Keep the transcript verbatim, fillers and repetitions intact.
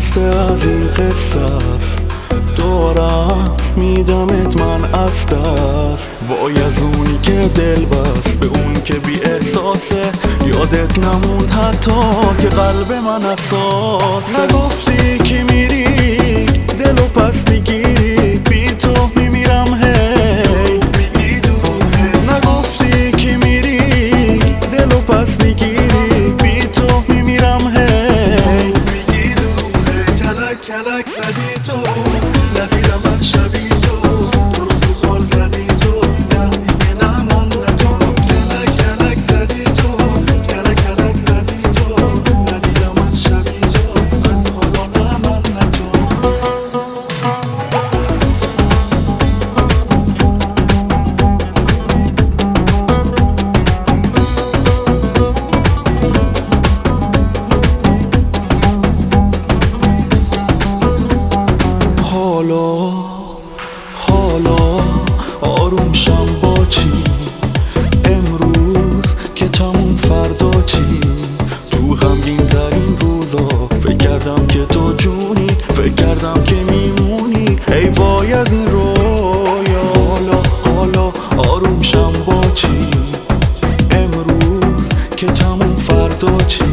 خسته از این قصه است، دارم میدمت من از دست. وای از اونی که دل بست به اون که بی احساسه، یادت نموند حتی که قلب من اساسه. نگفتی که میری دلو پس میگیری، بی تو میمیرم هی. نگفتی که میری دلو پس میگیری، بی تو میمیرم هی. کلک کلک زدی تو، ندیدم من شبی تو، درست و خال زدی تو، نه دیگه نه من نه تو. کلک کلک زدی تو، کلک کلک زدی تو، ندیدم من شبی تو، از حالا نه من نه تو. حالا حالا آروم شم با چی، امروز که تموم فردا چی. تو غمگین ترین روزا فکر کردم که تو جونی، فکر کردم که میمونی، ای وای از این رویا. حالا حالا آروم شم با چی، امروز که تموم فردا چی.